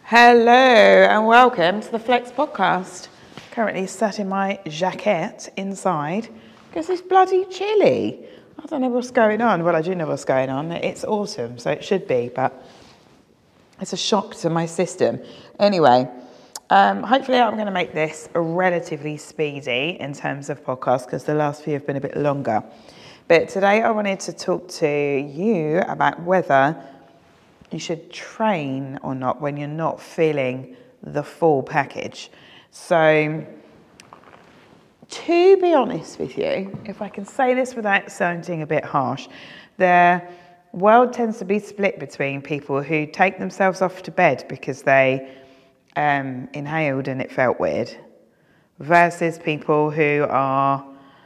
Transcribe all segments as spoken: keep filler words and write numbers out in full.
Hello and welcome to the Flex Podcast. Currently sat in my jacket inside because it's bloody chilly. I don't know what's going on. Well, I do know what's going on. It's autumn, so it should be, but it's a shock to my system. Anyway, um, hopefully I'm going to make this relatively speedy in terms of podcasts because the last few have been a bit longer. But today I wanted to talk to you about whether you should train or not when you're not feeling the full package. So, to be honest with you, if I can say this without sounding a bit harsh, the world tends to be split between people who take themselves off to bed because they um, inhaled and it felt weird, versus people who are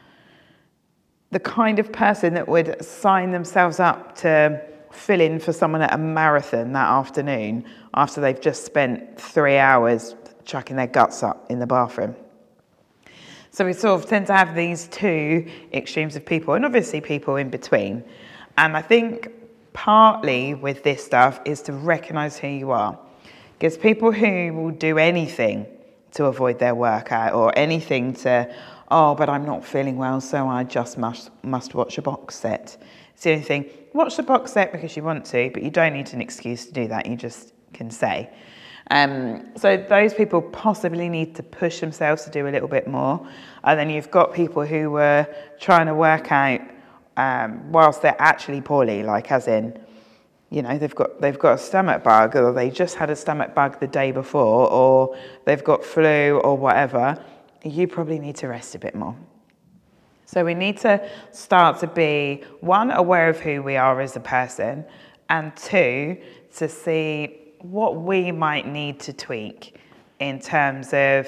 the kind of person that would sign themselves up to fill in for someone at a marathon that afternoon after they've just spent three hours chucking their guts up in the bathroom. So we sort of tend to have these two extremes of people, and obviously people in between. And I think partly with this stuff is to recognise who you are. Because people who will do anything to avoid their workout or anything to, oh, but I'm not feeling well, so I just must must watch a box set. It's the only thing. Watch the box set because you want to, but you don't need an excuse to do that. You just can say. Um, so those people possibly need to push themselves to do a little bit more. And then you've got people who were trying to work out um, whilst they're actually poorly, like as in, you know, they've got they've got a stomach bug, or they just had a stomach bug the day before, or they've got flu or whatever. You probably need to rest a bit more. So we need to start to be, one, aware of who we are as a person, and two, to see what we might need to tweak in terms of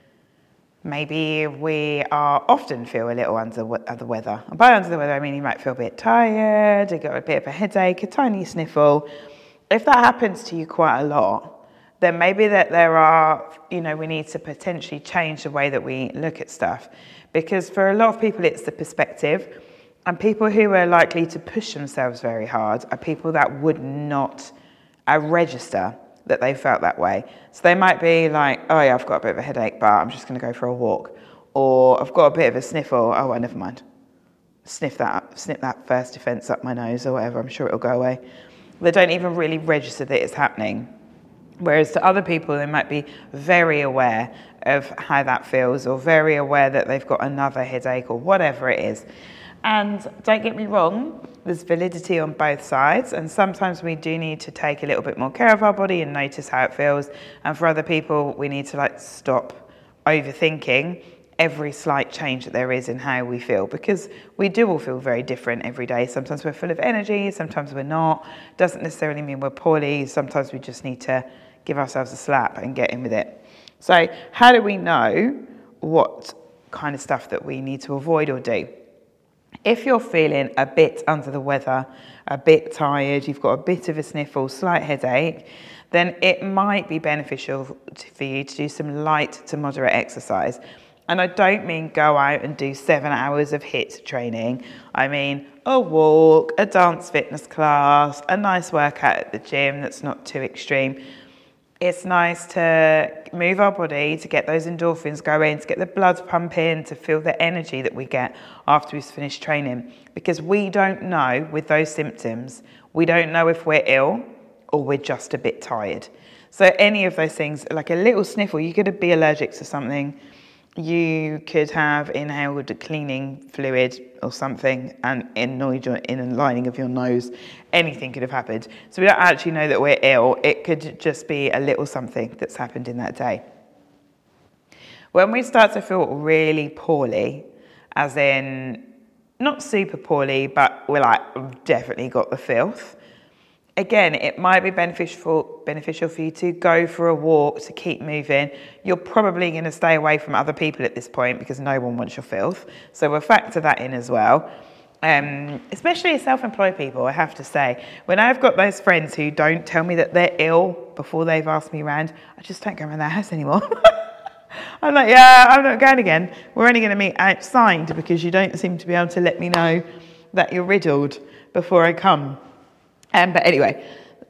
maybe we are often feel a little under the weather. And by under the weather, I mean you might feel a bit tired, you got a bit of a headache, a tiny sniffle. If that happens to you quite a lot, then maybe that there are, you know, we need to potentially change the way that we look at stuff. Because for a lot of people, it's the perspective. And people who are likely to push themselves very hard are people that would not uh, register that they felt that way. So they might be like, oh yeah, I've got a bit of a headache, but I'm just going to go for a walk. Or I've got a bit of a sniffle, oh well, never mind. Sniff that up, snip that first defence up my nose or whatever, I'm sure it'll go away. They don't even really register that it's happening. Whereas to other people, they might be very aware of how that feels, or very aware that they've got another headache or whatever it is. And don't get me wrong, there's validity on both sides. And sometimes we do need to take a little bit more care of our body and notice how it feels. And for other people, we need to like stop overthinking every slight change that there is in how we feel, because we do all feel very different every day. Sometimes we're full of energy, sometimes we're not. Doesn't necessarily mean we're poorly. Sometimes we just need to give ourselves a slap and get in with it. So how do we know what kind of stuff that we need to avoid or do? If you're feeling a bit under the weather, a bit tired, you've got a bit of a sniffle, slight headache, then it might be beneficial for you to do some light to moderate exercise. And I don't mean go out and do seven hours of HIIT training. I mean a walk, a dance fitness class, a nice workout at the gym that's not too extreme. It's nice to move our body, to get those endorphins going, to get the blood pumping, to feel the energy that we get after we've finished training. Because we don't know with those symptoms, we don't know if we're ill or we're just a bit tired. So any of those things, like a little sniffle, you could be allergic to something. You could have inhaled a cleaning fluid or something and annoyed your inner lining of your nose. Anything could have happened. So we don't actually know that we're ill. It could just be a little something that's happened in that day. When we start to feel really poorly, as in not super poorly, but we're like, I've definitely got the filth. Again, it might be beneficial beneficial for you to go for a walk, to keep moving. You're probably going to stay away from other people at this point because no one wants your filth. So we'll factor that in as well. Um, especially self-employed people, I have to say. When I've got those friends who don't tell me that they're ill before they've asked me around, I just don't go around their house anymore. I'm like, yeah, I'm not going again. We're only going to meet outside because you don't seem to be able to let me know that you're riddled before I come. Um, but anyway,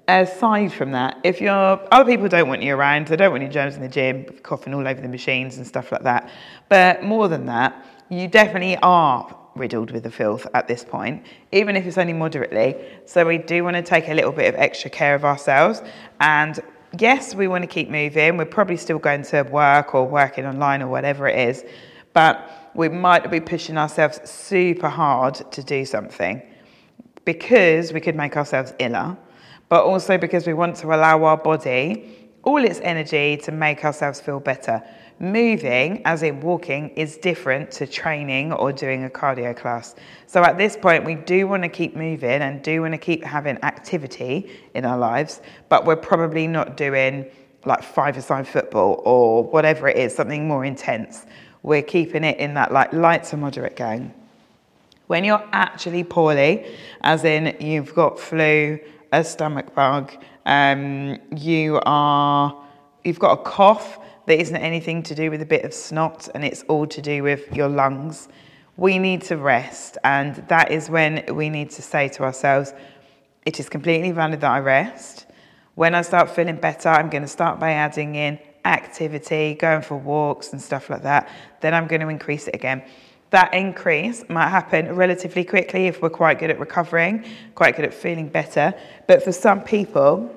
aside from that, if you're, other people don't want you around, they don't want your germs in the gym, coughing all over the machines and stuff like that. But more than that, you definitely are riddled with the filth at this point, even if it's only moderately. So we do want to take a little bit of extra care of ourselves. And yes, we want to keep moving. We're probably still going to work or working online or whatever it is, but we might be pushing ourselves super hard to do something because we could make ourselves iller, but also because we want to allow our body all its energy to make ourselves feel better. Moving, as in walking, is different to training or doing a cardio class. So at this point, we do want to keep moving and do want to keep having activity in our lives, but we're probably not doing like five-a-side football or whatever it is, something more intense. We're keeping it in that like light to moderate game. When you're actually poorly, as in you've got flu, a stomach bug, um, you are, you've got a cough that isn't anything to do with a bit of snot and it's all to do with your lungs, we need to rest. And that is when we need to say to ourselves, it is completely valid that I rest. When I start feeling better, I'm going to start by adding in activity, going for walks and stuff like that. Then I'm going to increase it again. That increase might happen relatively quickly if we're quite good at recovering, quite good at feeling better. But for some people,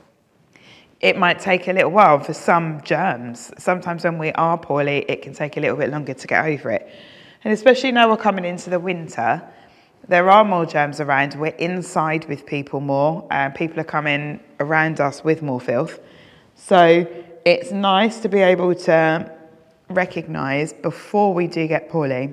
it might take a little while. For some germs, sometimes when we are poorly, it can take a little bit longer to get over it. And especially now we're coming into the winter, there are more germs around. We're inside with people more, and people are coming around us with more filth. So it's nice to be able to recognise before we do get poorly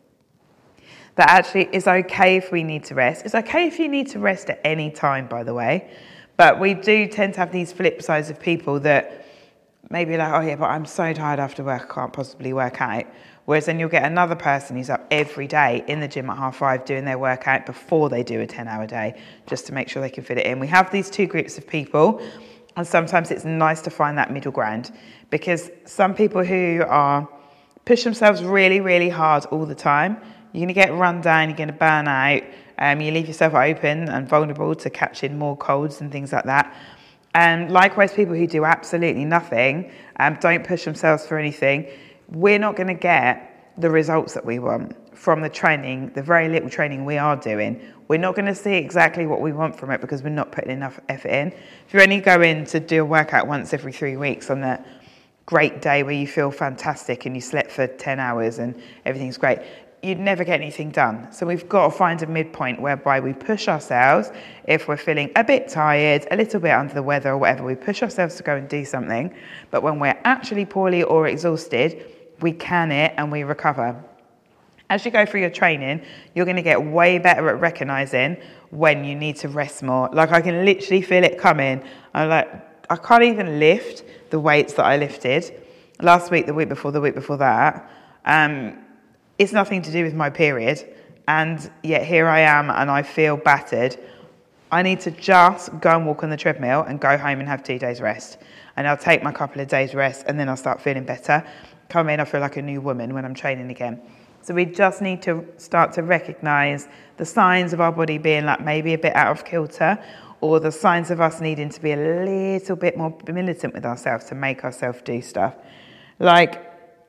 that actually it's okay if we need to rest. It's okay if you need to rest at any time, by the way. But we do tend to have these flip sides of people that maybe like, oh yeah, but I'm so tired after work, I can't possibly work out. Whereas then you'll get another person who's up every day in the gym at half five doing their workout before they do a ten hour day, just to make sure they can fit it in. We have these two groups of people, and sometimes it's nice to find that middle ground, because some people who are push themselves really, really hard all the time, you're going to get run down, you're going to burn out, um, you leave yourself open and vulnerable to catching more colds and things like that. And likewise, people who do absolutely nothing, um, don't push themselves for anything, we're not going to get the results that we want from the training, the very little training we are doing. We're not going to see exactly what we want from it because we're not putting enough effort in. If you only go in to do a workout once every three weeks on that great day where you feel fantastic and you slept for ten hours and everything's great, you'd never get anything done. So we've got to find a midpoint whereby we push ourselves. If we're feeling a bit tired, a little bit under the weather or whatever, we push ourselves to go and do something. But when we're actually poorly or exhausted, we can it and we recover. As you go through your training, you're going to get way better at recognizing when you need to rest more. Like I can literally feel it coming. I'm like, I can't even lift the weights that I lifted last week, the week before, the week before that. Um, it's nothing to do with my period. And yet here I am and I feel battered. I need to just go and walk on the treadmill and go home and have two days rest. And I'll take my couple of days rest and then I'll start feeling better. Come in, I feel like a new woman when I'm training again. So we just need to start to recognise the signs of our body being like maybe a bit out of kilter, or the signs of us needing to be a little bit more militant with ourselves to make ourselves do stuff. Like,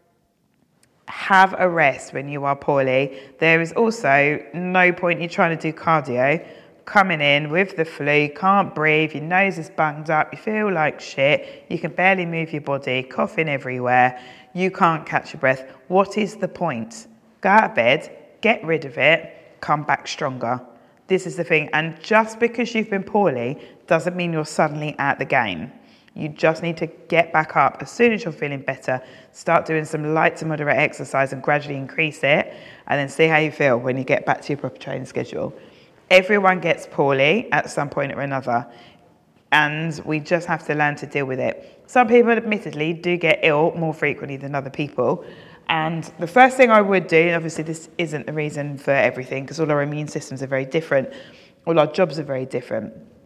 have a rest when you are poorly. There is also no point you trying to do cardio, coming in with the flu, can't breathe, your nose is bunged up, you feel like shit, you can barely move your body, coughing everywhere, you can't catch your breath. What is the point? Go out of bed, get rid of it, come back stronger. This is the thing. And just because you've been poorly doesn't mean you're suddenly out the game. You just need to get back up as soon as you're feeling better, start doing some light to moderate exercise and gradually increase it, and then see how you feel when you get back to your proper training schedule. Everyone gets poorly at some point or another, and we just have to learn to deal with it. Some people, admittedly, do get ill more frequently than other people. And the first thing I would do, and obviously this isn't the reason for everything, because all our immune systems are very different, all our jobs are very different.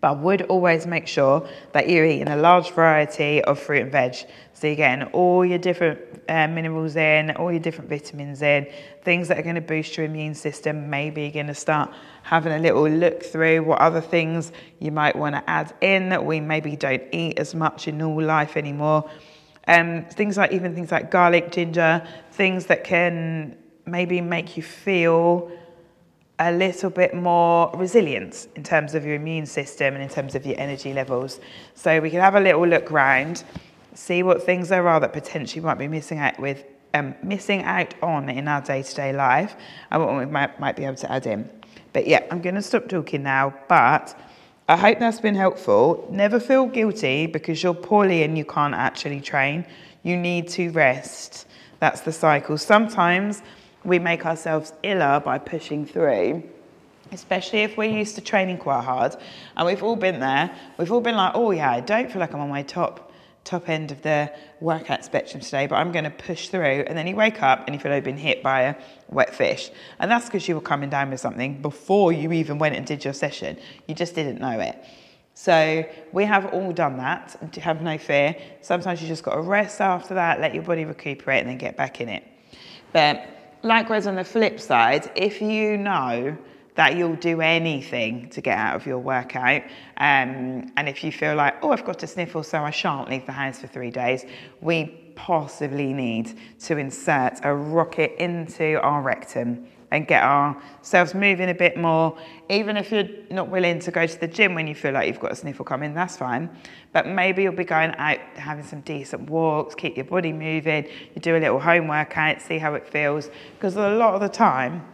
But I would always make sure that you're eating a large variety of fruit and veg. So you're getting all your different uh, minerals in, all your different vitamins in, things that are going to boost your immune system. Maybe you're going to start having a little look through what other things you might want to add in that we maybe don't eat as much in normal life anymore. Um, things like even things like garlic, ginger, things that can maybe make you feel a little bit more resilient in terms of your immune system and in terms of your energy levels. So we can have a little look round, see what things there are that potentially might be missing out with um, missing out on in our day-to-day life and what we might, might be able to add in. But yeah, I'm going to stop talking now, but I hope that's been helpful. Never feel guilty because you're poorly and you can't actually train. You need to rest. That's the cycle. Sometimes we make ourselves iller by pushing through, especially if we're used to training quite hard. And we've all been there. We've all been like, oh yeah, I don't feel like I'm on my top top end of the workout spectrum today, but I'm going to push through. And then you wake up and you feel like you've been hit by a wet fish. And that's because you were coming down with something before you even went and did your session. You just didn't know it. So we have all done that. Have no fear. Sometimes you just got to rest after that, let your body recuperate and then get back in it. But likewise, on the flip side, if you know that you'll do anything to get out of your workout, um, and if you feel like, oh, I've got a sniffle, so I shan't leave the house for three days, we possibly need to insert a rocket into our rectum and get ourselves moving a bit more. Even if you're not willing to go to the gym when you feel like you've got a sniffle coming, that's fine. But maybe you'll be going out, having some decent walks, keep your body moving, you do a little home workout, see how it feels. Because a lot of the time,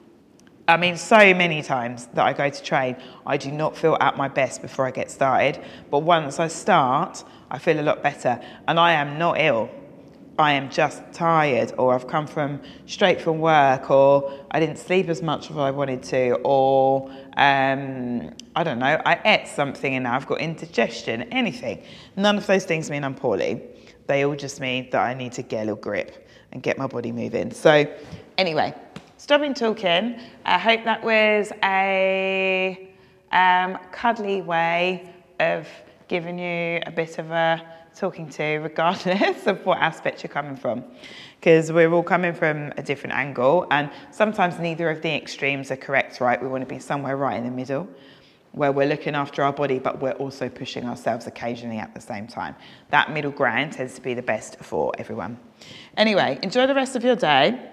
I mean, so many times that I go to train, I do not feel at my best before I get started. But once I start, I feel a lot better. And I am not ill. I am just tired, or I've come from straight from work, or I didn't sleep as much as I wanted to, or um, I don't know, I ate something and now I've got indigestion, anything. None of those things mean I'm poorly. They all just mean that I need to get a little grip and get my body moving. So anyway, stopping talking. I hope that was a um, cuddly way of giving you a bit of a talking to, regardless of what aspect you're coming from, because we're all coming from a different angle, and sometimes neither of the extremes are correct, right? We want to be somewhere right in the middle where we're looking after our body, but we're also pushing ourselves occasionally at the same time. That middle ground tends to be the best for everyone. Anyway, enjoy the rest of your day.